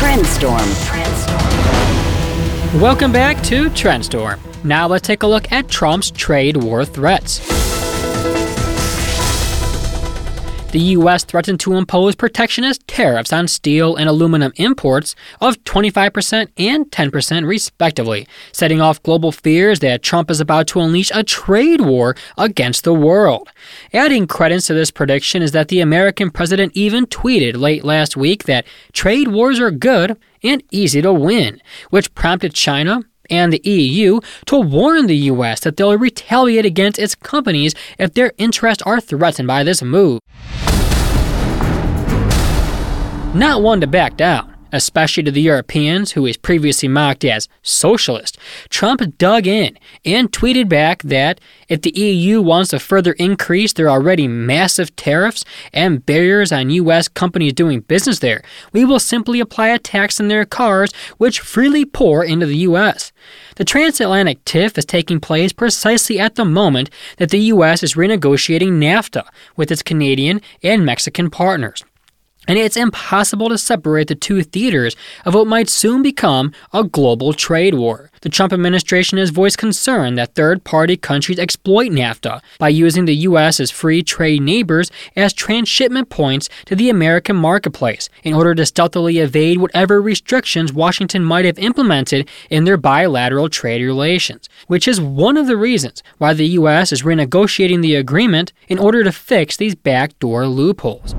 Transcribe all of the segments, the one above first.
Trendstorm. Welcome back to Trendstorm. Now let's take a look at Trump's trade war threats. The U.S. threatened to impose protectionist tariffs on steel and aluminum imports of 25% and 10% respectively, setting off global fears that Trump is about to unleash a trade war against the world. Adding credence to this prediction is that the American president even tweeted late last week that trade wars are good and easy to win, which prompted China and the EU to warn the U.S. that they'll retaliate against its companies if their interests are threatened by this move. Not one to back down, especially to the Europeans, who he's previously mocked as socialist. Trump dug in and tweeted back that if the EU wants to further increase their already massive tariffs and barriers on U.S. companies doing business there, we will simply apply a tax on their cars, which freely pour into the U.S. The transatlantic tiff is taking place precisely at the moment that the U.S. is renegotiating NAFTA with its Canadian and Mexican partners. And it's impossible to separate the two theaters of what might soon become a global trade war. The Trump administration has voiced concern that third-party countries exploit NAFTA by using the U.S.'s free trade neighbors as transshipment points to the American marketplace in order to stealthily evade whatever restrictions Washington might have implemented in their bilateral trade relations, which is one of the reasons why the U.S. is renegotiating the agreement in order to fix these backdoor loopholes.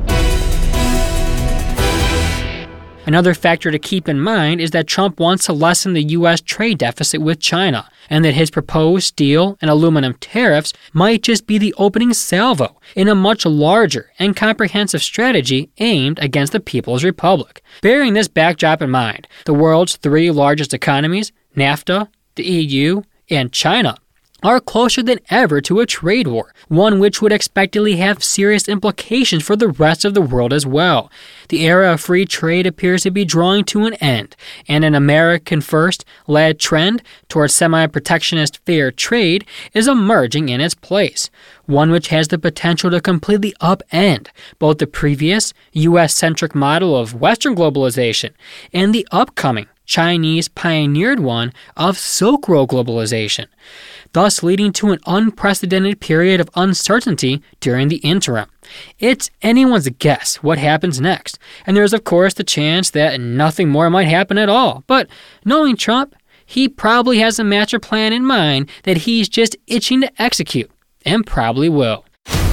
Another factor to keep in mind is that Trump wants to lessen the U.S. trade deficit with China, and that his proposed steel and aluminum tariffs might just be the opening salvo in a much larger and comprehensive strategy aimed against the People's Republic. Bearing this backdrop in mind, the world's three largest economies, NAFTA, the EU, and China, are closer than ever to a trade war, one which would expectedly have serious implications for the rest of the world as well. The era of free trade appears to be drawing to an end, and an American first-led trend towards semi-protectionist fair trade is emerging in its place, one which has the potential to completely upend both the previous U.S.-centric model of Western globalization and the upcoming Chinese-pioneered one of Silk Road globalization, thus leading to an unprecedented period of uncertainty during the interim. It's anyone's guess what happens next, and there's of course the chance that nothing more might happen at all. But knowing Trump, he probably has a master plan in mind that he's just itching to execute, and probably will.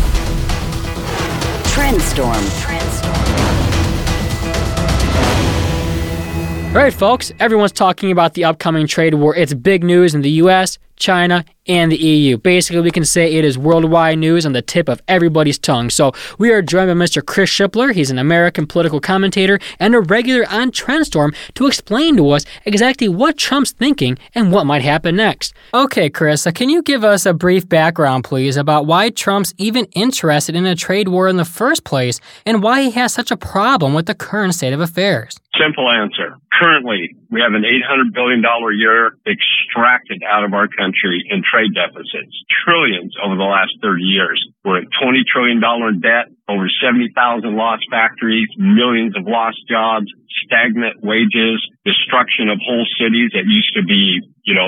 Trendstorm. All right, folks, everyone's talking about the upcoming trade war. It's big news in the U.S., China, and the EU. Basically, we can say it is worldwide news on the tip of everybody's tongue. So we are joined by Mr. Chris Shipler. He's an American political commentator and a regular on Trendstorm to explain to us exactly what Trump's thinking and what might happen next. Okay, Chris, can you give us a brief background, please, about why Trump's even interested in a trade war in the first place and why he has such a problem with the current state of affairs? Simple answer. Currently, we have an $800 billion a year extracted out of our country in trade deficits, trillions over the last 30 years. We're at $20 trillion in debt, over 70,000 lost factories, millions of lost jobs, stagnant wages, destruction of whole cities that used to be,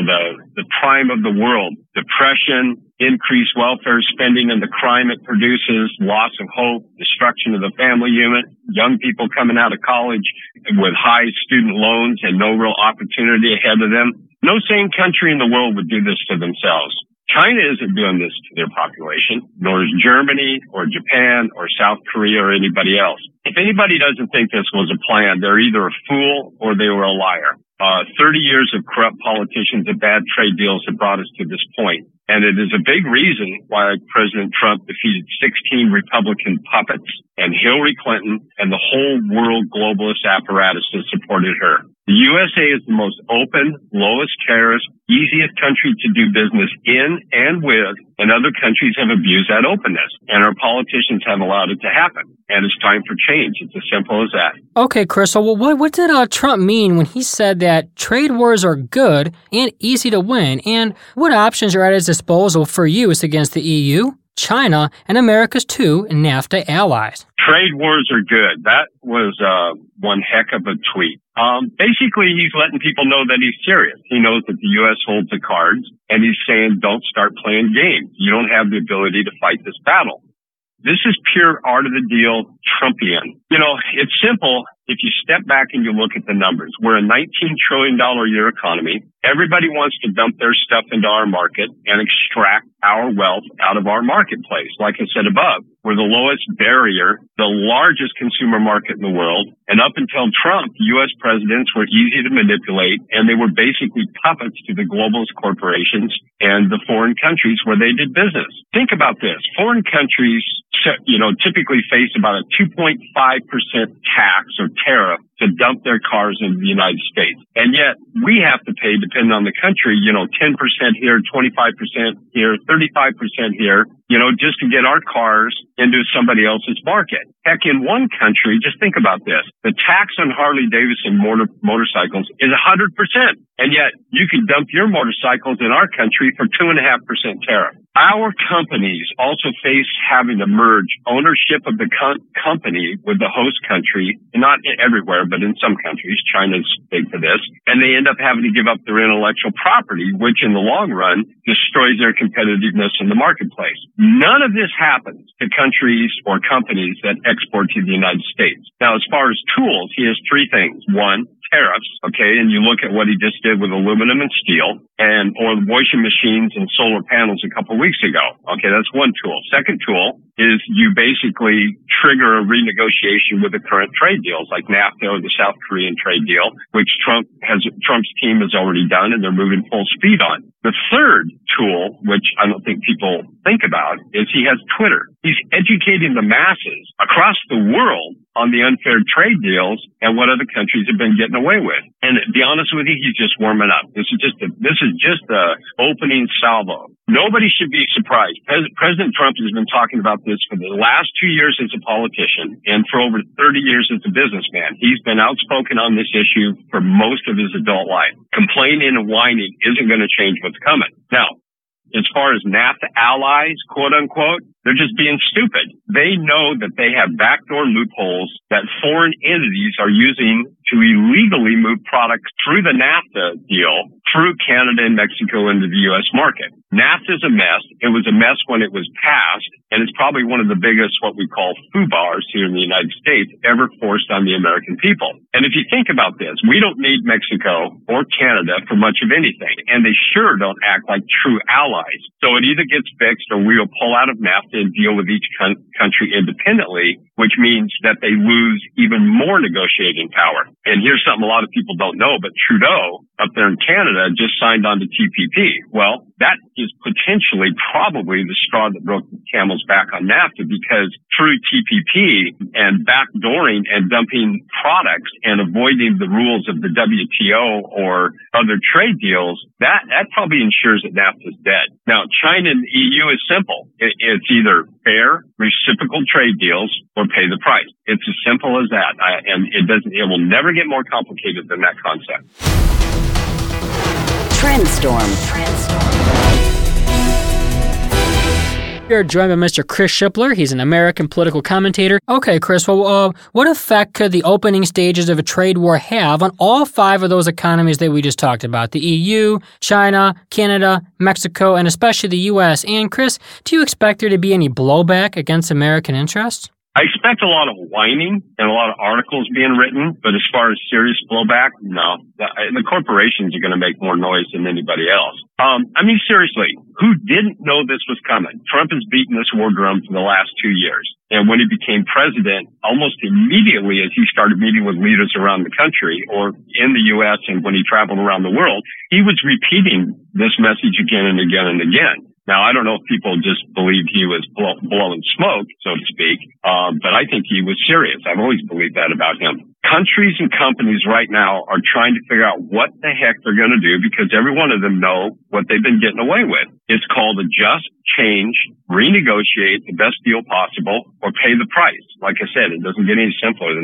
the prime of the world, depression, increased welfare spending and the crime it produces, loss of hope, destruction of the family unit, young people coming out of college with high student loans and no real opportunity ahead of them. No sane country in the world would do this to themselves. China isn't doing this to their population, nor is Germany or Japan or South Korea or anybody else. If anybody doesn't think this was a plan, they're either a fool or they were a liar. 30 years of corrupt politicians and bad trade deals have brought us to this point. And it is a big reason why President Trump defeated 16 Republican puppets and Hillary Clinton and the whole world globalist apparatus that supported her. The USA is the most open, lowest tariff, easiest country to do business in and with, and other countries have abused that openness, and our politicians have allowed it to happen. And it's time for change. It's as simple as that. Okay, Chris, so what did Trump mean when he said that trade wars are good and easy to win, and what options are at his disposal for use against the EU, China, and America's two NAFTA allies? Trade wars are good. That was one heck of a tweet. Basically, he's letting people know that he's serious. He knows that the U.S. holds the cards, and he's saying, don't start playing games. You don't have the ability to fight this battle. This is pure art of the deal Trumpian. You know, it's simple. If you step back and you look at the numbers, we're a $19 trillion a year economy. Everybody wants to dump their stuff into our market and extract our wealth out of our marketplace. Like I said above, we're the lowest barrier, the largest consumer market in the world. And up until Trump, U.S. presidents were easy to manipulate, and they were basically puppets to the globalist corporations and the foreign countries where they did business. Think about this. Foreign countries, typically face about a 2.5% tax or tariff to dump their cars into the United States. And yet we have to pay, depending on the country, 10% here, 25% here, 35% here, just to get our cars into somebody else's market. Heck, in one country, just think about this. The tax on Harley Davidson motorcycles is 100%. And yet you can dump your motorcycles in our country for 2.5% tariff. Our companies also face having to merge ownership of the company with the host country, not everywhere, but in some countries. China's big for this. And they end up having to give up their intellectual property, which in the long run destroys their competitiveness in the marketplace. None of this happens to countries or companies that export to the United States. Now, as far as tools, he has three things. One, tariffs, okay, and you look at what he just did with aluminum and steel or washing machines and solar panels a couple of weeks ago. Okay, that's one tool. Second tool is you basically trigger a renegotiation with the current trade deals like NAFTA or the South Korean trade deal, which Trump's team has already done and they're moving full speed on. The third tool, which I don't think people think about, is he has Twitter. He's educating the masses across the world on the unfair trade deals and what other countries have been getting away with. And to be honest with you, he's just warming up. This is just the opening salvo. Nobody should be surprised. President Trump has been talking about this for the last 2 years as a politician and for over 30 years as a businessman. He's been outspoken on this issue for most of his adult life. Complaining and whining isn't going to change what's coming. Now, as far as NAFTA allies, quote unquote, they're just being stupid. They know that they have backdoor loopholes that foreign entities are using to illegally move products through the NAFTA deal through Canada and Mexico into the U.S. market. NAFTA is a mess. It was a mess when it was passed, and it's probably one of the biggest what we call FUBARs here in the United States ever forced on the American people. And if you think about this, we don't need Mexico or Canada for much of anything, and they sure don't act like true allies. So it either gets fixed or we'll pull out of NAFTA and deal with each country independently, which means that they lose even more negotiating power. And here's something a lot of people don't know, but Trudeau up there in Canada just signed on to TPP. Well, that is potentially probably the straw that broke the camel's back on NAFTA, because through TPP and backdooring and dumping products and avoiding the rules of the WTO or other trade deals, that probably ensures that NAFTA is dead. Now, China and the EU is simple. It's either fair, reciprocal trade deals or pay the price. It's as simple as that. And it will never get more complicated than that concept. Trendstorm. We're joined by Mr. Chris Shipler. He's an American political commentator. Okay, Chris, well, what effect could the opening stages of a trade war have on all five of those economies that we just talked about? The EU, China, Canada, Mexico, and especially the U.S. And Chris, do you expect there to be any blowback against American interests? I expect a lot of whining and a lot of articles being written, but as far as serious blowback, no. The corporations are going to make more noise than anybody else. Seriously, who didn't know this was coming? Trump has beaten this war drum for the last 2 years. And when he became president, almost immediately as he started meeting with leaders around the country or in the U.S. and when he traveled around the world, he was repeating this message again and again and again. Now, I don't know if people just believed he was blowing smoke, so to speak, but I think he was serious. I've always believed that about him. Countries and companies right now are trying to figure out what the heck they're going to do because every one of them know what they've been getting away with. It's called adjust, change, renegotiate the best deal possible, or pay the price. Like I said, it doesn't get any simpler than that.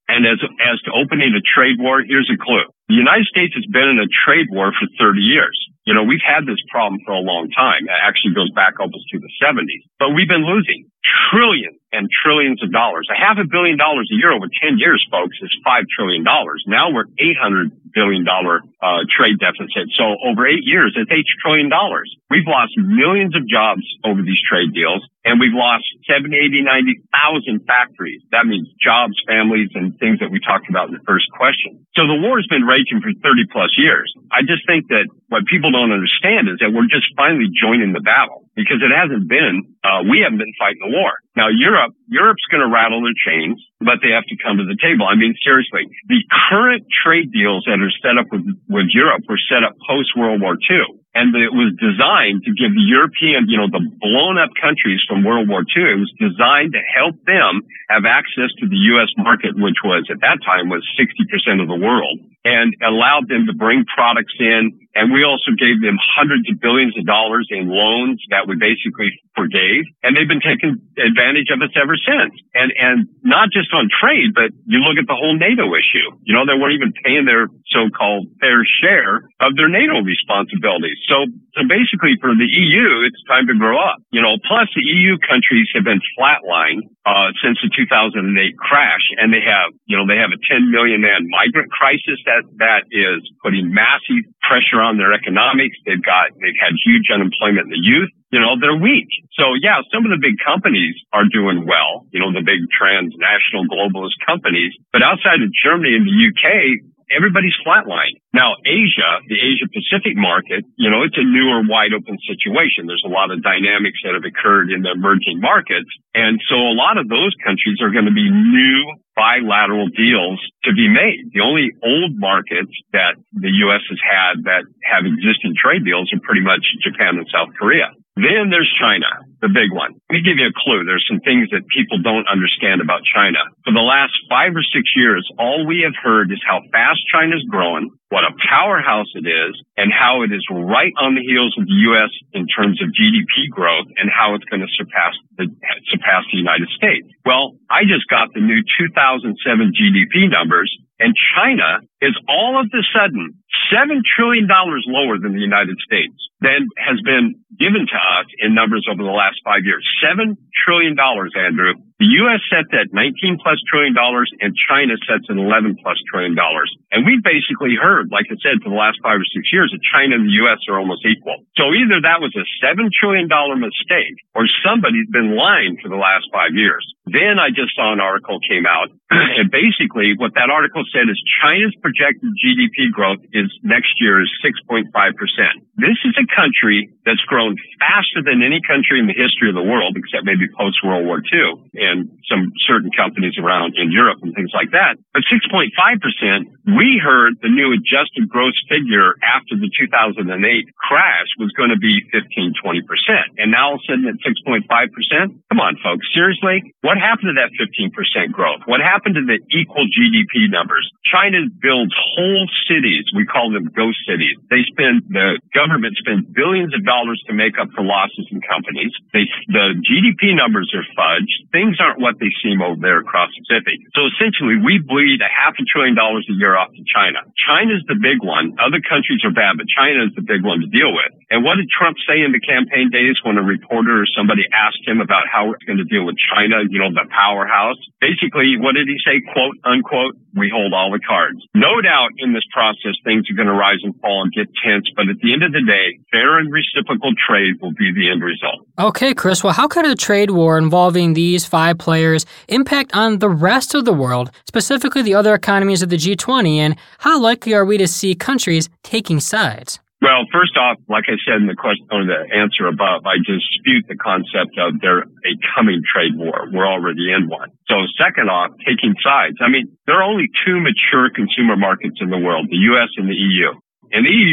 And as to opening a trade war, here's a clue. The United States has been in a trade war for 30 years. You know, we've had this problem for a long time. It actually goes back almost to the 70s. But we've been losing trillions and trillions of dollars. $500 million a year over 10 years, folks, is $5 trillion. Now we're $800 billion trade deficit. So over 8 years, it's $8 trillion. We've lost millions of jobs over these trade deals, and we've lost 70, 80, 90,000 factories. That means jobs, families, and things that we talked about in the first question. So the war has been raging for 30 plus years. I just think that what people don't understand is that we're just finally joining the battle, because it hasn't been, we haven't been fighting the war. Now Europe's going to rattle their chains, but they have to come to the table. I mean, seriously, the current trade deals that are set up with Europe were set up post-World War II. And it was designed to give the European, the blown up countries from World War II, it was designed to help them have access to the U.S. market, which was at that time was 60% of the world, and allowed them to bring products in. And we also gave them hundreds of billions of dollars in loans that we basically forgave. And they've been taking advantage of us ever since. And not just on trade, but you look at the whole NATO issue. They weren't even paying their so-called fair share of their NATO responsibilities. So basically for the EU, it's time to grow up. Plus the EU countries have been flatlined since the 2008 crash, and they have a 10 million man migrant crisis that is putting massive pressure on their economics. They've had huge unemployment in the youth. They're weak. So yeah, some of the big companies are doing well, the big transnational globalist companies, but outside of Germany and the UK, everybody's flatlined. Now, the Asia Pacific market, it's a newer, wide open situation. There's a lot of dynamics that have occurred in the emerging markets. And so a lot of those countries are going to be new bilateral deals to be made. The only old markets that the U.S. has had that have existing trade deals are pretty much Japan and South Korea. Then there's China, the big one. Let me give you a clue. There's some things that people don't understand about China. For the last 5 or 6 years, all we have heard is how fast China's growing, what a powerhouse it is, and how it is right on the heels of the U.S. in terms of GDP growth, and how it's going to surpass the United States. Well, I just got the new 2007 GDP numbers, and China is all of a sudden $7 trillion lower than the United States than has been given to us in numbers over the last 5 years. $7 trillion, Andrew. The U.S. sets at $19+ trillion and China sets at $11+ trillion. And we basically heard, like I said, for the last 5 or 6 years that China and the U.S. are almost equal. So either that was a $7 trillion mistake or somebody's been lying for the last 5 years. Then I just saw an article came out, and basically what that article said is China's projected GDP growth is next year is 6.5%. This is a country that's grown faster than any country in the history of the world, except maybe post-World War II and some certain companies around in Europe and things like that. But 6.5%, we heard the new adjusted gross figure after the 2008 crash was going to be 15-20%. And now all of a sudden at 6.5%? Come on, folks. Seriously? What happened to that 15% growth? What happened to the equal GDP numbers? China builds whole cities. We call them ghost cities. The government spends billions of dollars to make up for losses in companies. The GDP numbers are fudged. Things aren't what they seem over there across the Pacific. So essentially, we bleed $500 billion a year off to China. China's the big one. Other countries are bad, but China is the big one to deal with. And what did Trump say in the campaign days when a reporter or somebody asked him about how we're going to deal with China, the powerhouse? Basically, what did he say? Quote, unquote, we hold all the cards. No doubt in this process, things are going to rise and fall and get tense, but at the end of the day, fair and reciprocal trade will be the end result. Okay, Chris, well, how could a trade war involving these 5 players impact on the rest of the world, specifically the other economies of the G20, and how likely are we to see countries taking sides? Well, first off, like I said in the question or the answer above, I dispute the concept of there a coming trade war. We're already in one. So second off, taking sides. I mean, there are only 2 mature consumer markets in the world, the U.S. and the EU. And the EU,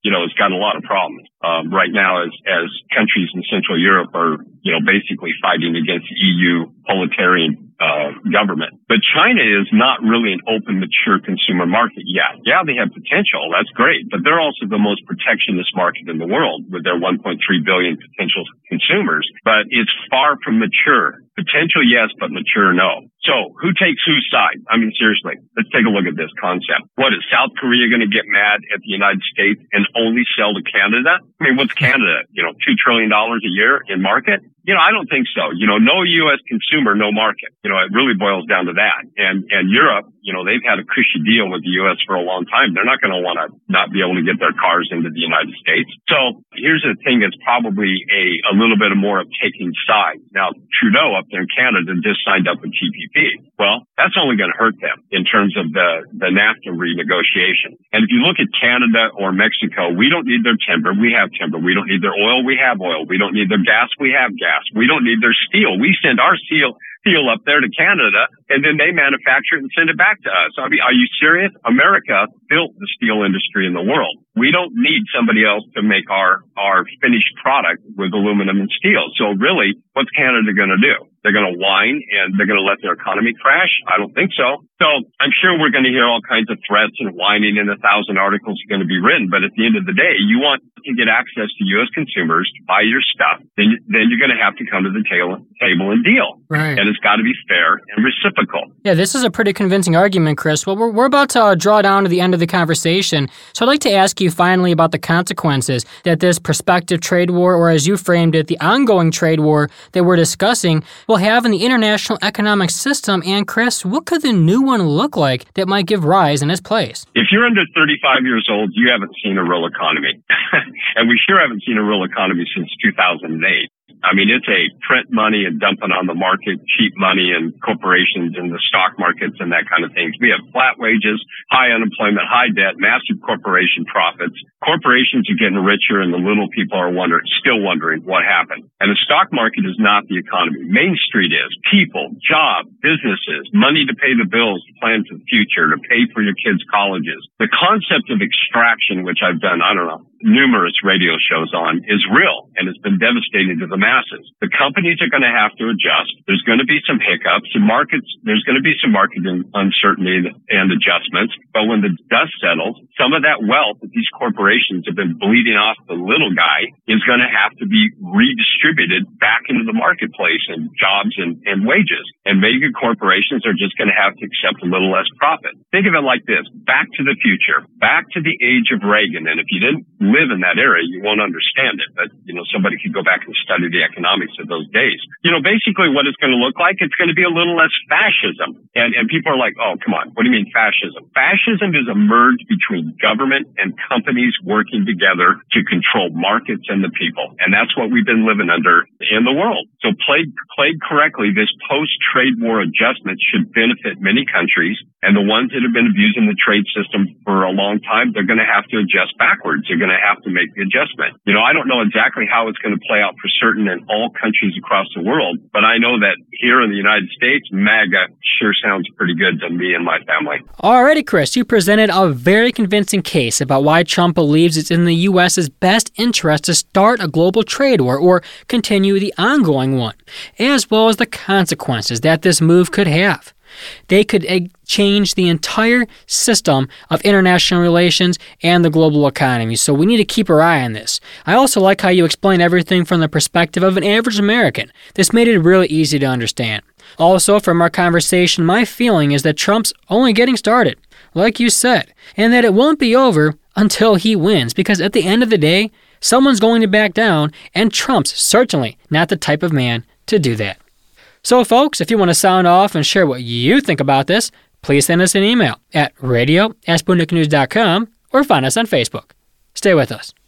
has got a lot of problems right now as countries in Central Europe are, basically fighting against the EU proletarian government. But China is not really an open, mature consumer market yet. Yeah, they have potential. That's great. But they're also the most protectionist market in the world with their 1.3 billion potential consumers. But it's far from mature. Potential, yes, but mature, no. So who takes whose side? I mean, seriously, let's take a look at this concept. What, is South Korea going to get mad at the United States and only sell to Canada? I mean, what's Canada? $2 trillion a year in market? I don't think so. No U.S. consumer, no market. It really boils down to that. And Europe, they've had a cushy deal with the U.S. for a long time. They're not going to want to not be able to get their cars into the United States. So here's the thing that's probably a little bit more of taking sides. Now, Trudeau up there in Canada just signed up with TPP. Well, that's only going to hurt them in terms of the NAFTA renegotiation. And if you look at Canada or Mexico, we don't need their timber. We have timber. We don't need their oil. We have oil. We don't need their gas. We have gas. We don't need their steel. We send our steel up there to Canada, and then they manufacture it and send it back to us. I mean, are you serious? America built the steel industry in the world. We don't need somebody else to make our finished product with aluminum and steel. So really, what's Canada going to do? They're going to whine and they're going to let their economy crash? I don't think so. So I'm sure we're going to hear all kinds of threats and whining, and 1,000 articles are going to be written. But at the end of the day, you want to get access to U.S. consumers to buy your stuff. Then you're going to have to come to the table and deal. Right. And it's got to be fair and reciprocal. Yeah, this is a pretty convincing argument, Chris. Well, we're about to draw down to the end of the conversation. So I'd like to ask you finally about the consequences that this prospective trade war, or as you framed it, the ongoing trade war that we're discussing, will have in the international economic system. And Chris, what could the new one look like that might give rise in its place? If you're under 35 years old, you haven't seen a real economy. And we sure haven't seen a real economy since 2008. I mean, it's a print money and dump it on the market, cheap money and corporations and the stock markets and that kind of things. We have flat wages, high unemployment, high debt, massive corporation profits. Corporations are getting richer and the little people are still wondering what happened. And the stock market is not the economy. Main Street is people, job, businesses, money to pay the bills, to plan for the future, to pay for your kids' colleges. The concept of extraction, which I've done, numerous radio shows on, is real, and it's been devastating to the masses. The companies are going to have to adjust. There's going to be some hiccups. There's going to be some market uncertainty and adjustments. But when the dust settles, some of that wealth that these corporations have been bleeding off the little guy is going to have to be redistributed back into the marketplace and jobs and wages. And mega corporations are just going to have to accept a little less profit. Think of it like this: Back to the Future, back to the age of Reagan. And if you didn't live in that era, you won't understand it. But, somebody could go back and study the economics of those days. Basically what it's going to look like, it's going to be a little less fascism. And people are like, oh, come on, what do you mean fascism? Fascism is a merge between government and companies working together to control markets and the people. And that's what we've been living under in the world. So played correctly, this post-trade war adjustment should benefit many countries. And the ones that have been abusing the trade system for a long time, they're going to have to adjust backwards. They're going to have to make the adjustment. I don't know exactly how it's going to play out for certain in all countries across the world, but I know that here in the United States, MAGA sure sounds pretty good to me and my family. Alrighty, Chris, you presented a very convincing case about why Trump believes it's in the U.S.'s best interest to start a global trade war or continue the ongoing one, as well as the consequences that this move could have. They could change the entire system of international relations and the global economy, so we need to keep our eye on this. I also like how you explain everything from the perspective of an average American. This made it really easy to understand. Also, from our conversation, my feeling is that Trump's only getting started, like you said, and that it won't be over until he wins, because at the end of the day, someone's going to back down, and Trump's certainly not the type of man to do that. So, folks, if you want to sound off and share what you think about this, please send us an email at radio@sputniknews.com or find us on Facebook. Stay with us.